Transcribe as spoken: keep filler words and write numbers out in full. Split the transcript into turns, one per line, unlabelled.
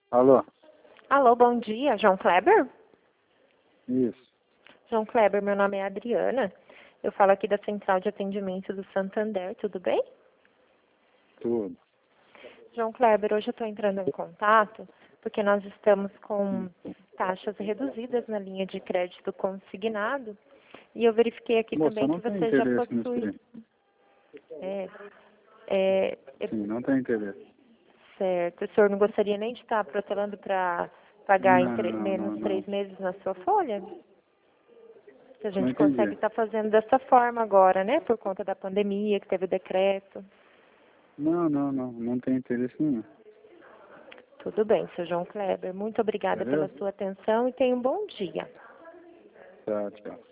Alô?
Alô, bom dia, João Kleber?
Isso.
João Kleber, meu nome é Adriana. Eu falo aqui da Central de Atendimento do Santander, tudo bem?
Tudo.
João Kleber, hoje eu estou entrando em contato porque nós estamos com taxas reduzidas na linha de crédito consignado e eu verifiquei aqui
Moça,
também
não
que
tem
você já
interesse nisso
possui.
aí.
É, é, é,
Sim, não tem interesse.
certo. O senhor não gostaria nem de estar protelando para pagar em
Não,
tre-
não,
menos
não, não.
três meses na sua folha? Que a
Não
gente consegue
entendi.
estar fazendo dessa forma agora, né? Por conta da pandemia, que teve o decreto.
Não, não, não. Não tem interesse nenhum.
Tudo bem, seu João Kleber. Muito obrigada pela
Beleza?
sua atenção e tenha um bom dia.
Tá, tchau.